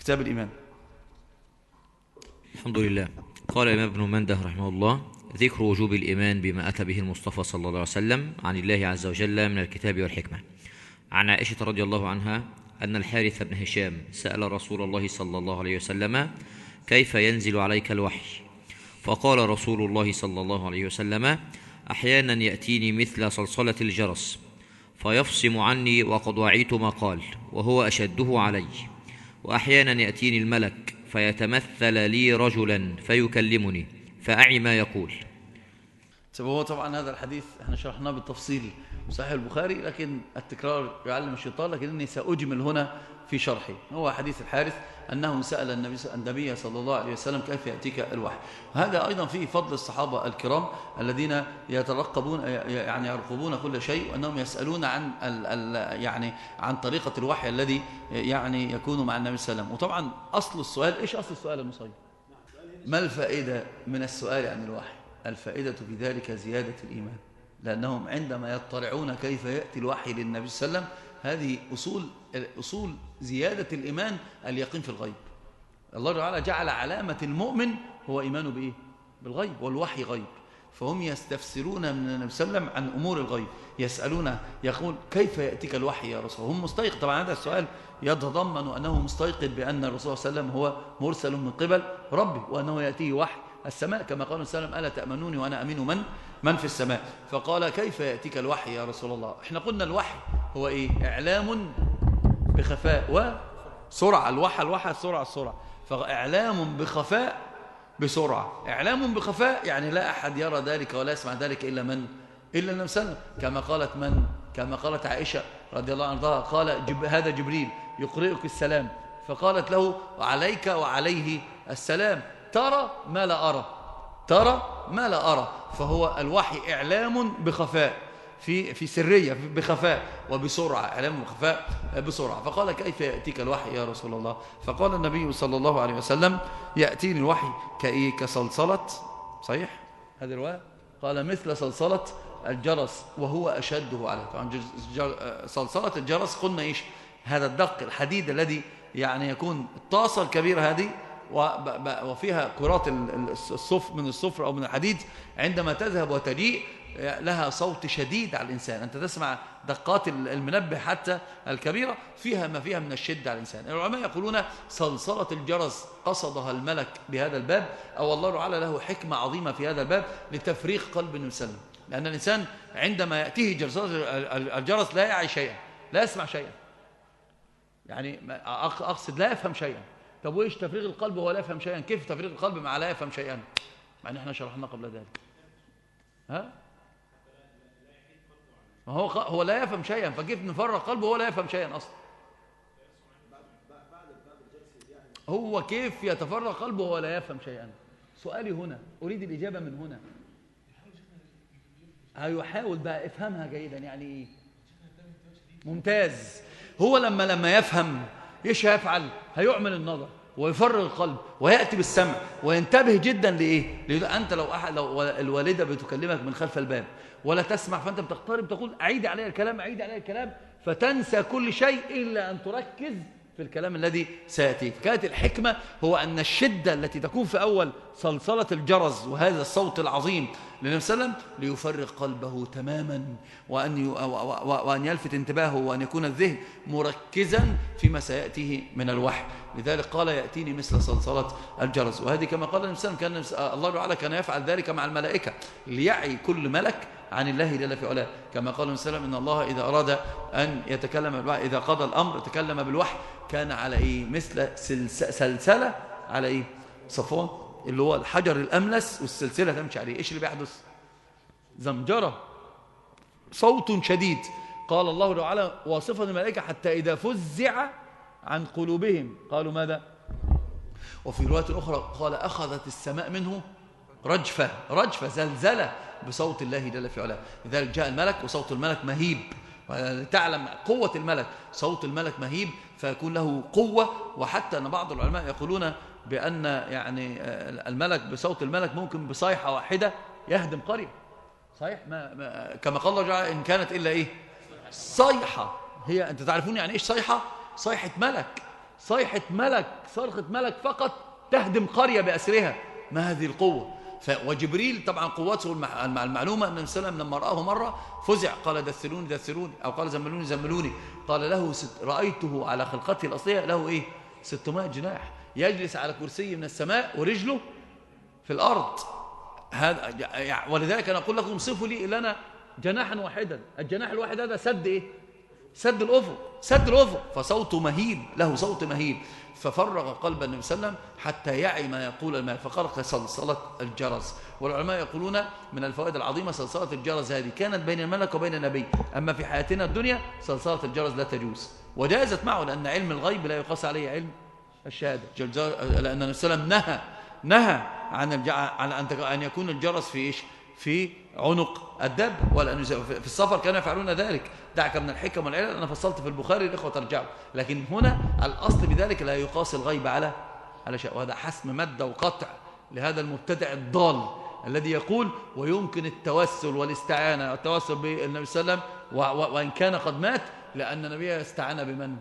كتاب الإيمان. الحمد لله. قال الإمام ابن منده رحمه الله: ذكر وجوب الإيمان بما أتى به المصطفى صلى الله عليه وسلم عن الله عز وجل من الكتاب والحكمة. عن عائشة رضي الله عنها أن الحارث بن هشام سأل رسول الله صلى الله عليه وسلم: كيف ينزل عليك الوحي؟ فقال رسول الله صلى الله عليه وسلم: أحيانا يأتيني مثل صلصلة الجرس فيفصم عني وقد وعيت ما قال وهو أشده علي، وأحيانا يأتيني الملك فيتمثل لي رجلا فيكلمني فأعي ما يقول. هو طبعا هذا الحديث احنا شرحناه بالتفصيل في صحيح البخاري، لكن التكرار يعلم الشيطان، لكنني سأجمل هنا في شرحه. هو حديث الحارث أنه سأل النبي صلى الله عليه وسلم: كيف يأتيك الوحي؟ هذا أيضا فيه فضل الصحابة الكرام الذين يترقبون يعني يرقبون كل شيء، وأنهم يسألون عن يعني عن طريقة الوحي الذي يعني يكون مع النبي صلى الله عليه وسلم. وطبعا أصل السؤال، إيش أصل السؤال المصيب؟ ما الفائدة من السؤال عن الوحي؟ الفائدة في ذلك زيادة الإيمان، لأنهم عندما يطلعون كيف يأتي الوحي للنبي صلى الله عليه وسلم، هذه أصول زيادة الإيمان، اليقين في الغيب. الله تعالى جعل علامة المؤمن هو إيمانه بإيه؟ بالغيب، والوحي غيب. فهم يستفسرون من النبي صلى الله عليه وسلم عن أمور الغيب، يسألون يقول: كيف يأتيك الوحي يا رسول الله؟ هم مستيقظ. طبعا هذا السؤال يتضمن أنه مستيقظ بأن الرسول صلى الله عليه وسلم هو مرسل من قبل ربه، وأنه يأتيه وحي السماء، كما قال صلى الله عليه وسلم: ألا تأمنوني وأنا أمين من في السماء. فقال: كيف يأتيك الوحي يا رسول الله؟ احنا قلنا الوحي هو إيه؟ إعلام بخفاء وسرعة. الوحي السرعة. فإعلام بخفاء بسرعة. إعلام بخفاء يعني لا أحد يرى ذلك ولا يسمع ذلك إلا النبي صلى الله عليه وسلم، كما قالت عائشة رضي الله عنها: قال هذا جبريل يقرئك السلام، فقالت له: عليك وعليه السلام، ترى ما لا أرى. فهو الوحي إعلام بخفاء، في سرية، بخفاء وبسرعة. إعلام بخفاء بسرعة. فقال: كيف يأتيك الوحي يا رسول الله؟ فقال النبي صلى الله عليه وسلم: يأتيني الوحي كصلصلة، صحيح هذه الرواية، قال: مثل صلصلة الجرس وهو أشده عليه. طبعا صلصلة الجرس قلنا إيش؟ هذا الدق الحديد الذي يعني يكون الطاسة الكبيرة هذه وفيها كرات من الصفر أو من الحديد، عندما تذهب وتجيء لها صوت شديد على الإنسان. أنت تسمع دقات المنبه حتى الكبيرة فيها ما فيها من الشدة على الإنسان. العلماء يقولون صلصلة الجرس قصدها الملك بهذا الباب، أو الله تعالى له حكمة عظيمة في هذا الباب لتفريغ قلب النبي صلى الله عليه وسلم. لأن الإنسان عندما يأتيه جرس الجرس لا يعي شيئا، لا يسمع شيئا، يعني أقصد لا يفهم شيئا. طب وإيش تفريغ القلب وهو لا يفهم شيئا؟ كيف تفريغ القلب مع لا يفهم شيئا؟ مع أن احنا شرحنا قبل ذلك. هو لا يفهم شيئا، فكيف نفرغ قلبه وهو لا يفهم شيئا أصلا؟ هو كيف يتفرغ قلبه وهو لا يفهم شيئا؟ سؤالي هنا، أريد الإجابة من هنا. هيحاول بقى افهمها جيدا. يعني إيه؟ ممتاز. هو لما يفهم إيش هيفعل؟ هيعمل النظر ويفرغ القلب ويأتي بالسمع وينتبه جدا لإيه؟ أنت لو الوالدة بتكلمك من خلف الباب ولا تسمع، فأنت بتقترب تقول: أعيد علي الكلام، فتنسى كل شيء إلا أن تركز في الكلام الذي سيأتيك. كانت الحكمة هو أن الشدة التي تكون في أول صلصلة الجرس وهذا الصوت العظيم للنبي صلى الله عليه وسلم ليفرغ قلبه تماما، وأن يلفت انتباهه، وأن يكون الذهن مركزا فيما سيأتيه من الوحي. لذلك قال: يأتيني مثل صلصلة الجرس. وهذه كما قال النبي صلى الله عليه وسلم الله تعالى كان يفعل ذلك مع الملائكة ليعي كل ملك عن الله جل في علاه، كما قال النبي صلى الله عليه وسلم: إن الله إذا أراد أن يتكلم بالوحي، إذا قضى الأمر تكلم بالوحي، كان على إيه؟ مثل سلسلة على إيه؟ صفوان، اللي هو الحجر الأملس والسلسلة تمشي عليه. إيش اللي بيحدث؟ زمجرة، صوت شديد. قال الله تعالى واصفا الملائكة: حتى إذا فزع عن قلوبهم قالوا ماذا؟ وفي رواية أخرى قال: أخذت السماء منه رجفة زلزلة بصوت الله جل في علاه. لذلك جاء الملك وصوت الملك مهيب، تعلم قوة الملك، صوت الملك مهيب فيكون له قوة. وحتى أن بعض العلماء يقولون بأن يعني الملك بصوت الملك ممكن بصيحة واحدة يهدم قرية. صحيح؟ كما قال الله تعالى: إن كانت إلا إيه؟ صيحة. هي أنت تعرفون يعني إيش صيحة؟ صيحة ملك، صيحة ملك، صرخة ملك فقط تهدم قرية بأسرها. ما هذه القوة؟ وجبريل طبعا قوته المعلومة أن النبي صلى الله عليه وسلم لما رآه مرة فزع، قال دثروني دثروني، أو قال زملوني زملوني. قال له رأيته على خلقته الأصلية له إيه 600 جناح، يجلس على كرسي من السماء ورجله في الأرض. هذا ولذلك أنا أقول لكم صفوا لي لنا جناحا واحدا. الجناح الواحد هذا سد إيه؟ سد الأفق، سد الأفق. فصوته مهيب، له صوت مهيب. ففرغ قلب النبي صلى الله عليه وسلم حتى يعي ما يقول الملك، فقرأ صلصلة الجرس. والعلماء يقولون من الفوائد العظيمة صلصلة الجرس هذه كانت بين الملك وبين النبي، أما في حياتنا الدنيا صلصلة الجرس لا تجوز، وجازت معه لأن علم الغيب لا يقاس عليه علم الشهادة، لأن النبي صلى الله عليه وسلم نهى عن أن يكون الجرس في إيش؟ في عنق الدب، ولا في السفر كانوا يفعلون ذلك. دعك من الحكم والعلل، أنا فصلت في البخاري، الإخوة ترجعوا. لكن هنا الأصل بذلك لا يقاس الغيب على شيء، وهذا حسم مادة وقطع لهذا المبتدع الضال الذي يقول ويمكن التوسل والاستعانة، التوسل بالنبي صلى الله عليه وسلم وإن كان قد مات، لأن النبي استعان بمن؟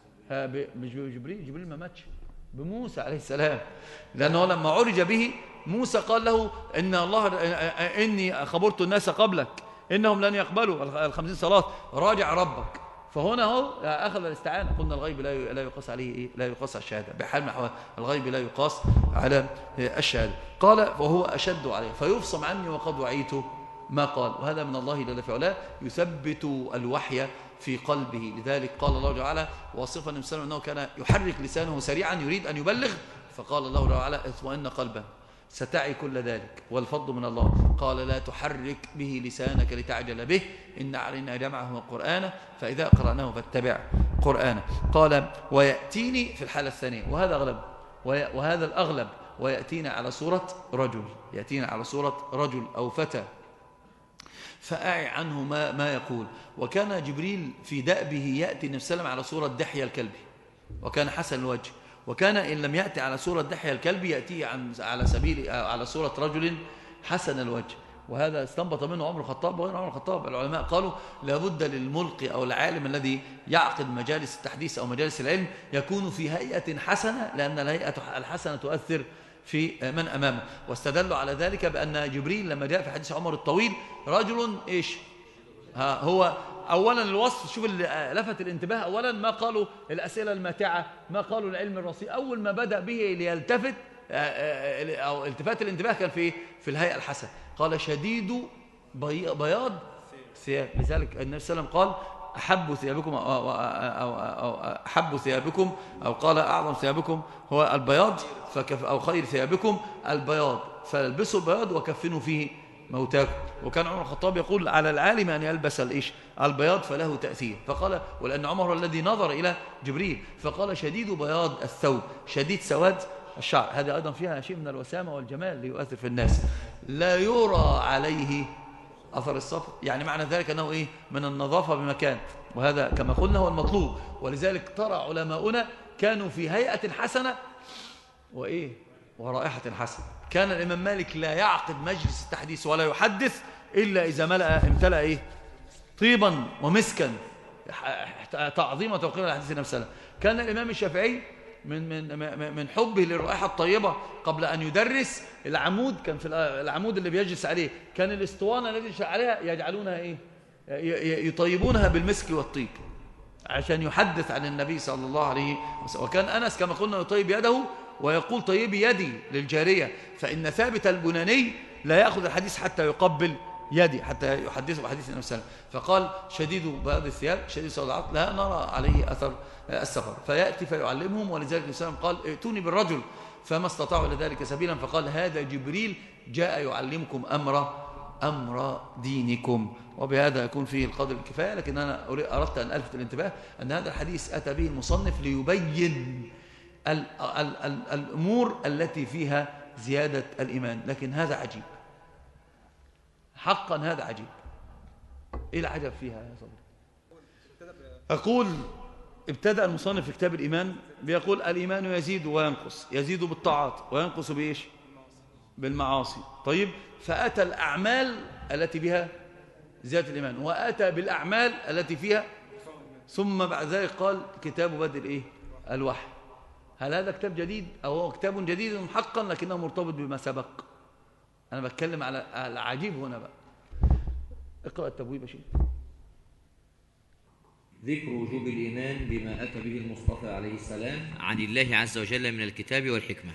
مش جبريل ما ماتش، بموسى عليه السلام، لأنه لما عرج به موسى قال له إن الله إني خبرت الناس قبلك إنهم لن يقبلوا 50 صلاة، راجع ربك. فهنا هو أخذ الاستعانة. قلنا الغيب لا يقاس عليه إيه؟ لا يقاس على الشهادة بحال من الأحوال، الغيب لا يقاس على الشهادة. قال وهو أشد عليه فيفصم عني وقد وعيته ما قال، وهذا من الله جل في علاه يثبت الوحي في قلبه. لذلك قال الله جل وعلا واصفا النبي صلى الله عليه وسلم أنه كان يحرك لسانه سريعا يريد أن يبلغ، فقال الله جل وعلا اطمئن قلبا ستعي كل ذلك والفضل من الله. قال لا تحرك به لسانك لتعجل به إن علينا جمعه وقرآنه فإذا قرأناه فاتبع قرآنه. قال ويأتيني في الحالة الثانية، وهذا أغلب وهذا الأغلب، ويأتينا على صورة رجل، يأتينا على صورة رجل أو فتى فأعي عنه ما يقول. وكان جبريل في دأبه يأتي النبي صلى الله عليه وسلم على صورة دحية الكلبي، وكان حسن الوجه. وكان إن لم يأتي على صورة دحية الكلبي يأتي على صورة رجل حسن الوجه. وهذا استنبط منه عمر الخطاب وغير عمر الخطاب. العلماء قالوا لابد للملقي أو العالم الذي يعقد مجالس التحديث أو مجالس العلم يكون في هيئة حسنة، لأن الهيئة الحسنة تؤثر في من أمامه. واستدلوا على ذلك بأن جبريل لما جاء في حديث عمر الطويل رجل إيش هو أولا الوصف، شوف اللي لفت الانتباه، أولا ما قالوا الأسئلة الماتعة، ما قالوا العلم الرصيد. أول ما بدأ به ليلتفت أو التفات الانتباه كان في الهيئة الحسنة. قال شديد بياض ثياب، لذلك النبي صلى الله عليه وسلم قال أحب ثيابكم أو أحب ثيابكم، أو قال أعظم ثيابكم هو البياض أو خير ثيابكم البياض فالبسوا البياض وكفنوا فيه موتاكم. وكان عمر الخطاب يقول على العالم أن يلبس البياض فله تأثير. فقال ولأن عمر الذي نظر إلى جبريل فقال شديد بياض الثوب شديد سواد الشعر. هذا أيضا فيها شيء من الوسامة والجمال ليؤثر في الناس. لا يرى عليه أثر الصفر، يعني معنى ذلك أنه إيه من النظافة بمكان، وهذا كما قلنا هو المطلوب. ولذلك ترى علماؤنا كانوا في هيئة حسنة وإيه ورائحة حسنة. كان الإمام مالك لا يعقد مجلس التحديث ولا يحدث إلا إذا امتلأ إيه طيبا ومسكا تعظيم وتوقير الحديث النبي صلى الله عليه وسلم. كان الإمام الشافعي من حبه للرائحة الطيبة قبل أن يدرس العمود، كان في العمود اللي بيجلس عليه كان الاسطوانة التي يجلس عليها يجعلونها إيه يطيبونها بالمسك والطيب عشان يحدث عن النبي صلى الله عليه وسلم. وكان أنس كما قلنا يطيب يده ويقول طيبي يدي للجارية، فإن ثابت البناني لا يأخذ الحديث حتى يقبل يدي حتى يحدثه بحديث النبي صلى الله عليه وسلم. فقال شديد بياض الثياب شديد سواد العظم لا نرى عليه أثر السفر، فيأتي فيعلمهم. ولذلك النبي صلى الله عليه وسلم قال ائتوني بالرجل فما استطاعوا لذلك سبيلا، فقال هذا جبريل جاء يعلمكم أمر دينكم. وبهذا يكون فيه القدر الكفاية. لكن أنا أردت أن ألفت الانتباه أن هذا الحديث أتى به المصنف ليبين الأمور التي فيها زيادة الإيمان. لكن هذا عجيب حقا، هذا عجيب. إيه العجب فيها يا صديقي؟ أقول ابتدأ المصنف في كتاب الإيمان بيقول الإيمان يزيد وينقص، يزيد بالطاعات وينقص بإيش؟ بالمعاصي. طيب فأتى الأعمال التي بها زيادة الإيمان، وأتى بالأعمال التي فيها، ثم بعد ذلك قال كتاب بدء الإيه؟ الوحي. هل هذا كتاب جديد أو هو كتاب جديد حقا لكنه مرتبط بما سبق؟ أنا بتكلم على العجيب هنا بقى. اقرأ التبويب يا شيخ. ذكر وجوب الإيمان بما أتى به المصطفى عليه السلام عن الله عز وجل من الكتاب والحكمة.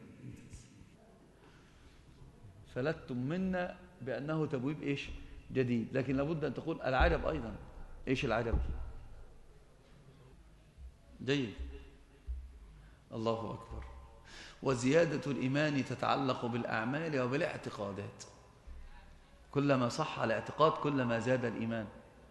فلتم منا بأنه تبويب إيش؟ جديد، لكن لابد أن تقول العجب أيضا. إيش العجب؟ جيد، الله أكبر. وزيادة الإيمان تتعلق بالأعمال وبالاعتقادات. كلما صح الاعتقاد كلما زاد الإيمان.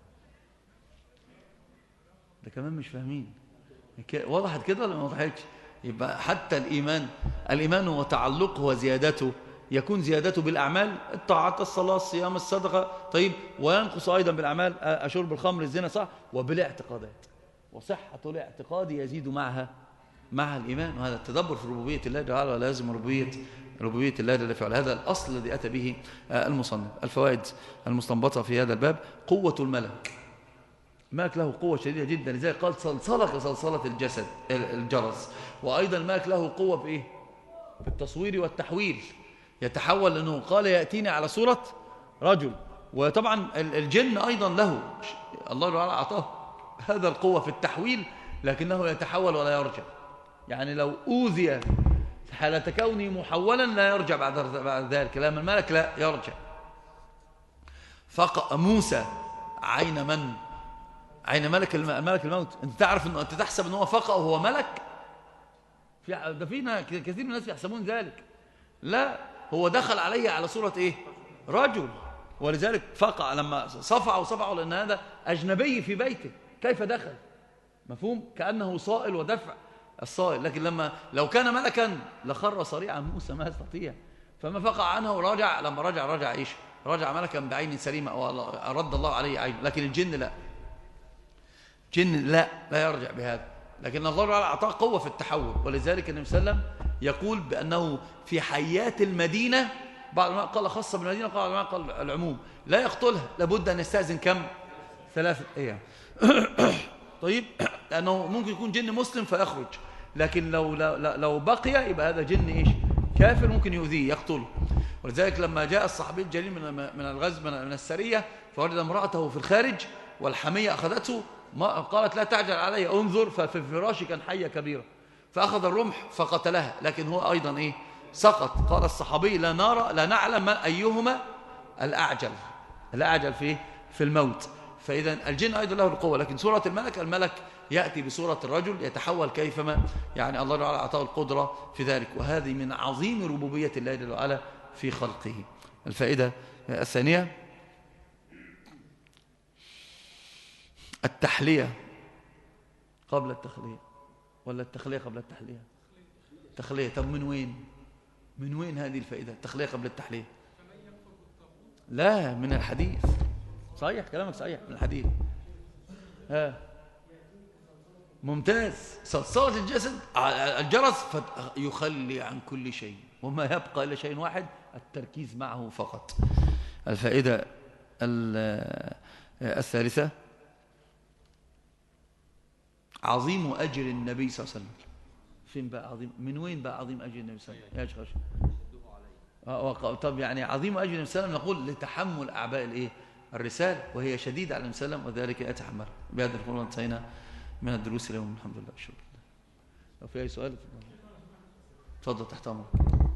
ده كمان مش فاهمين. وضحت كده ولا ما وضحتش؟ يبقى حتى الإيمان وتعلقه وزيادته يكون زيادته بالأعمال، الطاعات، الصلاة، الصيام، الصدقة، طيب، وينقص أيضا بالأعمال شرب الخمر، الزنا، صح، وبالاعتقادات. وصحة الاعتقاد يزيد مع الإيمان. وهذا التدبر في ربوبية الله تعالى ولازم ربوبية الله جل وعلا. هذا الأصل الذي أتى به المصنف. الفوائد المستنبطة في هذا الباب: قوة الملك. الملك له قوة شديدة جدا، لذلك قال صلصلة كصلصلة الجسد الجرس. وأيضا الملك له قوة في إيه؟ في التصوير والتحويل، يتحول، لأنه قال يأتيني على صورة رجل. وطبعا الجن أيضا له، الله تعالى أعطاه هذا القوة في التحويل، لكنه يتحول ولا يرجع. يعني لو أوذي حالة كونه محولا لا يرجع بعد ذلك. لما الملك لا يرجع. فقأ موسى عين من؟ عين ملك الموت. انت تعرف انه انت تحسب انه فقأ وهو ملك؟ ده فينا كثير من الناس يحسبون ذلك. لا، هو دخل عليه على صورة ايه؟ رجل. ولذلك فقأ لما صفعوا لان هذا اجنبي في بيته، كيف دخل؟ مفهوم؟ كأنه صائل ودفع الصائل. لكن لو كان ملكا لخر صريعا موسى، ما يستطيع. فما فقع عنه ورجع. لما رجع ايش؟ رجع ملكا بعين سليمة، او رد الله عليه عين. لكن الجن لا، جن لا يرجع بهذا. لكن الله تعالى أعطاه قوة في التحول. ولذلك النبي صلى الله عليه وسلم يقول بأنه في حيات المدينة، بعض العلماء قال خاصة بالمدينة، قال العلماء قال العموم، لا يقتلها، لابد أن يستأذن كم؟ 3 أيام. طيب، لأنه ممكن يكون جن مسلم فيخرج، لكن لو بقي يبقى هذا جن إيش؟ كافر، ممكن يؤذيه يقتله. ولذلك لما جاء الصحابي الجليل من الغزو من السرية، فوجد امرأته في الخارج والحمية أخذته، قالت لا تعجل علي، انظر، ففي الفراش كان حية كبيرة، فأخذ الرمح فقتلها، لكن هو أيضا إيه؟ سقط. قال الصحابي لا نعلم أيهما الأعجل في الموت. فإذا الجن أيضا له القوة. لكن سورة الملك يأتي بصورة الرجل، يتحول كيفما يعني الله تعالى أعطاه القدرة في ذلك. وهذه من عظيم ربوبية الله جل وعلا في خلقه. الفائدة الثانية: التحلية قبل التخلية، ولا التخلية قبل التحلية؟ التخلية. طب من وين هذه الفائدة؟ التخلية قبل التحلية؟ لا، من الحديث. صحيح، كلامك صحيح، من الحديث. ممتاز. صلصلة الجسد الجرس يخلي عن كل شيء، وما يبقى إلا شيء واحد: التركيز معه فقط. الفائدة الثالثة: عظيم أجر النبي صلى الله عليه وسلم. فين بقى عظيم؟ من وين بقى عظيم أجر النبي صلى الله عليه وسلم؟ طب يعني عظيم أجر النبي صلى الله عليه وسلم، نقول لتحمل أعباء الرسالة، وهي شديدة على النبي صلى الله عليه وسلم، وذلك يتحمل. بهذا القرآن انتهينا من الدروس اليوم، الحمد لله. شكرا. لو في أي سؤال تفضل، تحت أمرك.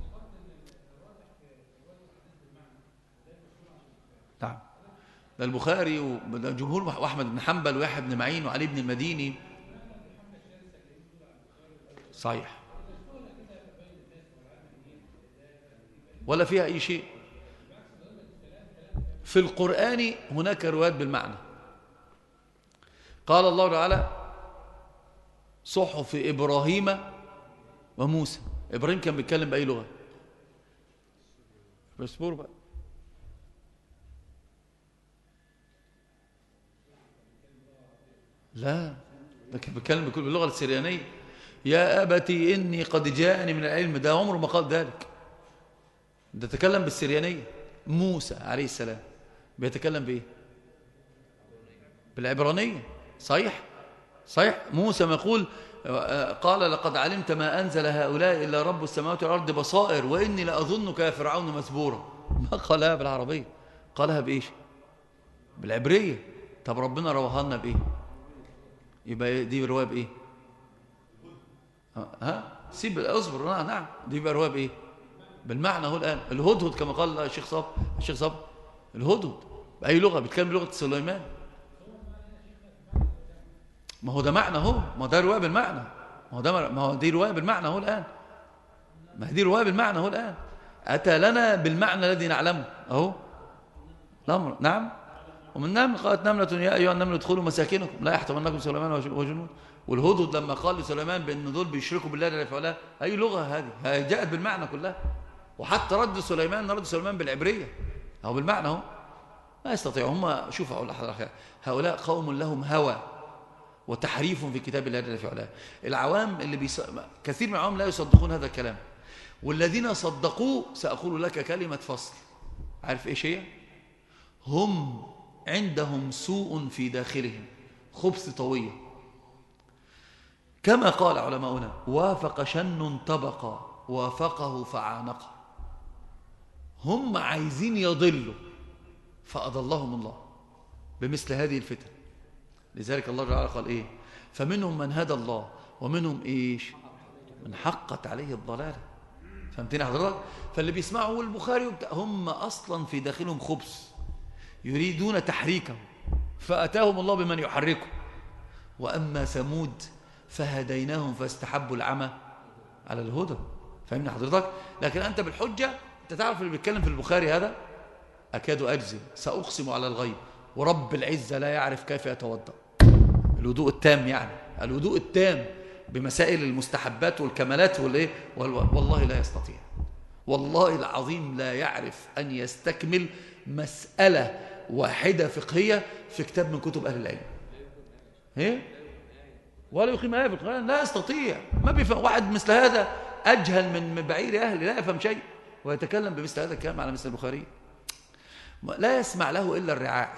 نعم، ده البخاري وجمهور، وأحمد بن حنبل ويحيى بن معين وعلي بن المديني. صحيح، ولا فيها أي شيء. في القرآن هناك روايات بالمعنى. قال الله تعالى: صحف إبراهيم وموسى. إبراهيم كان بيتكلم بأي لغة؟ بسبور بقى. لا، ده كان بيتكلم باللغة السريانية. يا أبتي إني قد جاءني من العلم. ده عمره ما قال ذلك، ده تكلم بالسريانية. موسى عليه السلام بيتكلم بإيه؟ بالعبرانية. صحيح. موسى ما يقول قال لقد علمت ما أنزل هؤلاء إلا رب السماوات والأرض بصائر وإني لأظنك يا فرعون مسبورا. ما قالها بالعربية، قالها بإيش؟ بالعبرية. طب ربنا رواها لنا بإيه؟ يبقى دي رواية بإيه؟ سيب اصبر. نعم دي يبقى رواية بإيه؟ بالمعنى. هو الآن الهدهد كما قال الشيخ صاب الهدهد بأي لغة؟ بيتكلم لغة سليمان. ما هو ده معنى، ما ده رواية بالمعنى. ما هو دي رواية بالمعنى هو الآن. ما دي رواية بالمعنى هو الآن. أتى لنا بالمعنى الذي نعلمه أهو الأمر. نعم. ومن نمل قالت نملة يا أيها النمل ادخلوا مساكنكم لا يحطمنكم سليمان وجنود. والهدهد لما قال لسليمان بأن دول بيشركوا بالله لا يفعلها، أي لغة هذه جاءت بالمعنى كلها. وحتى رد سليمان بالعبرية أو بالمعنى هو. ما يستطيعوا هم. شوف أقول لحضرتك، هؤلاء قوم لهم هوى وتحريف في كتاب الله لا يفعلها. العوام كثير من العوام لا يصدقون هذا الكلام، والذين صدقوه سأقول لك كلمة فصل. عارف إيش هي؟ هم عندهم سوء في داخلهم، خبث طوية. كما قال علماؤنا وافق شن طبقا وافقه فعانقه. هم عايزين يضلوا فأضلهم الله بمثل هذه الفتن. لذلك الله تعالى قال إيه؟ فمنهم من هدى الله ومنهم إيش؟ من حقت عليه الضلالة. فهمتني حضرتك؟ فاللي بيسمعوا البخاري هم أصلا في داخلهم خبث يريدون تحريكه فأتاهم الله بمن يحركه. وأما ثمود فهديناهم فاستحبوا العمى على الهدى. فهمني حضرتك؟ لكن أنت بالحجة أنت تعرف اللي بيتكلم في البخاري هذا أكاد أجزم سأقسم على الغيب ورب العزة لا يعرف كيف يتوضأ. الوضوء التام، يعني الوضوء التام بمسائل المستحبات والكمالات والله لا يستطيع. والله العظيم لا يعرف أن يستكمل مسألة واحدة فقهية في كتاب من كتب أهل العلم. إيه؟ ولا يقيم آية في القرآن، لا يستطيع. ما بيفهم. واحد مثل هذا أجهل من بعير أهل، لا يفهم شيء ويتكلم بمثل هذا الكلام على مثل البخاري. لا يسمع له إلا الرعاع،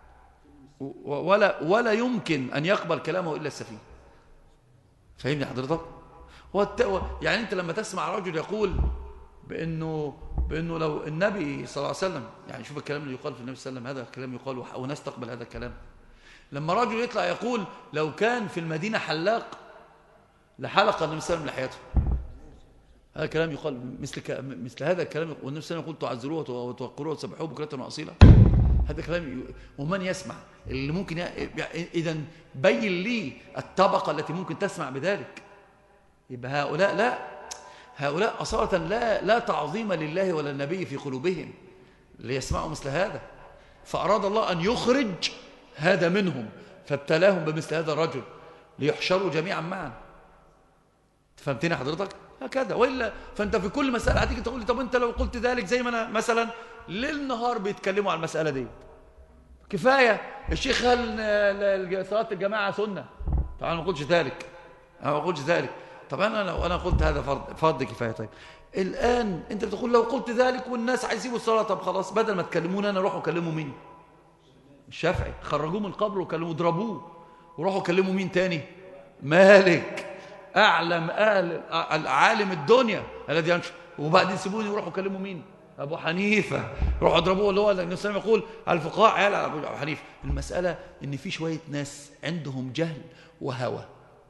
ولا يمكن أن يقبل كلامه إلا السفيه. فهمني حضرتك؟ يعني أنت لما تسمع رجل يقول بأنه لو النبي صلى الله عليه وسلم، يعني شوف الكلام اللي يقال في النبي صلى الله عليه وسلم، هذا الكلام يقال وناس تقبل هذا الكلام. لما رجل يطلع يقول لو كان في المدينة حلاق لحلق النبي صلى الله عليه وسلم لحيته، هذا الكلام يقال مثل هذا الكلام. والنبي صلى الله عليه وسلم يقول تعذروه وتوقروه وتسبحوه بكرة وأصيلا. هذا كلام ومن يسمع اللي ممكن إذا بين لي الطبقة التي ممكن تسمع بذلك. يبقى هؤلاء أصالة لا تعظيم لله ولا النبي في قلوبهم ليسمعوا مثل هذا. فأراد الله أن يخرج هذا منهم فابتلاهم بمثل هذا الرجل ليحشروا جميعا معا. فهمتني حضرتك؟ هكذا. وإلا فأنت في كل مسألة هتيجي تقول لي طب أنت لو قلت ذلك، زي ما أنا مثلا ليل نهار بيتكلموا على المسألة دي. كفاية الشيخ قال صلاة الجماعة سنة. طبعا أنا ما قلتش ذلك. طب أنا قلت هذا فرض كفاية. طيب الآن أنت بتقول لو قلت ذلك والناس هيسيبوا الصلاة، طب خلاص بدل ما تكلمونا أنا روحوا كلموا مين؟ الشافعي. خرجوه من القبر وكلموا اضربوه، وروحوا كلموا مين تاني؟ مالك، أعلم عالم الدنيا الذي ينشر. وبعدين سيبوني وروحوا كلموا مين؟ أبو حنيفة. روحوا اضربوه، اللي هو النبي صلى الله عليه وسلم يقول على الفقهاء عيال على أبو حنيفة. المسألة إن في شوية ناس عندهم جهل وهوى،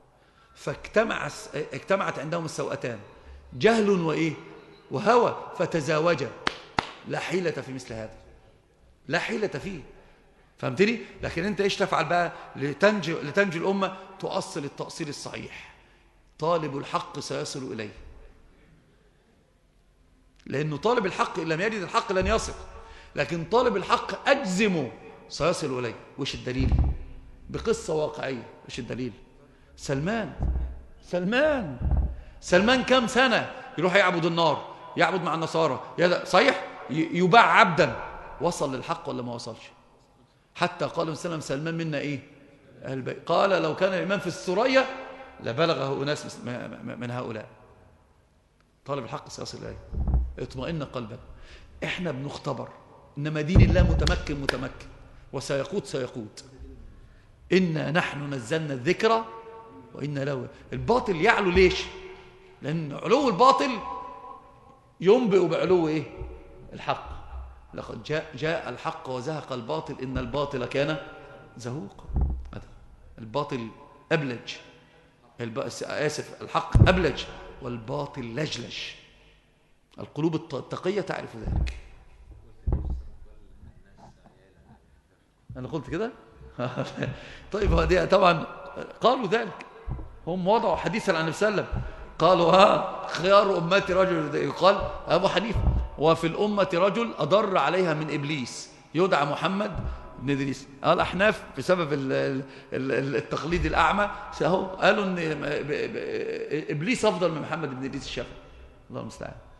فاجتمعت عندهم السوءتان، جهل وهوى، فتزاوجا. لا حيلة في مثل هذا، لا حيلة فيه. فهمتني؟ لكن أنت إيش تفعل بقى لتنجي الأمة؟ تؤصل التأصيل الصحيح. طالب الحق سيصل إليه، لأنه طالب الحق إن لم يجد الحق لن يصل، لكن طالب الحق أجزمه سيصل إليه. وش الدليل؟ بقصة واقعية. وش الدليل؟ سلمان كم سنة يروح يعبد النار، يعبد مع النصارى، صحيح يباع عبدا. وصل للحق ولا ما وصلش؟ حتى قال صلى الله عليه وسلم سلمان منا ايه؟ أهل البيت. قال لو كان الإمام في الثريا لبلغه أناس من هؤلاء. طالب الحق سيصل إليه. اطمئن قلبا. احنا بنختبر، إنما دين الله متمكن وسيقود. إنا نحن نزلنا الذكر وإن له. الباطل يعلو ليش؟ لأن علو الباطل ينبئ بعلو إيه؟ الحق. لقد جاء الحق وزهق الباطل إن الباطل كان زهوقا. الباطل أبلج، آسف، الحق أبلج والباطل لجلج. القلوب التقية تعرف ذلك. أنا قلت كده؟ طيب هذه طبعا قالوا ذلك، هم وضعوا حديثا عن النبي صلى الله عليه وسلم، قالوا خيار أمتي رجل، يقال أبو حنيفة، وفي الأمة رجل أضر عليها من إبليس يدعى محمد بن إدريس. الأحناف بسبب التقليد الأعمى قالوا أن إبليس أفضل من محمد بن إدريس الشافعي. الله المستعان.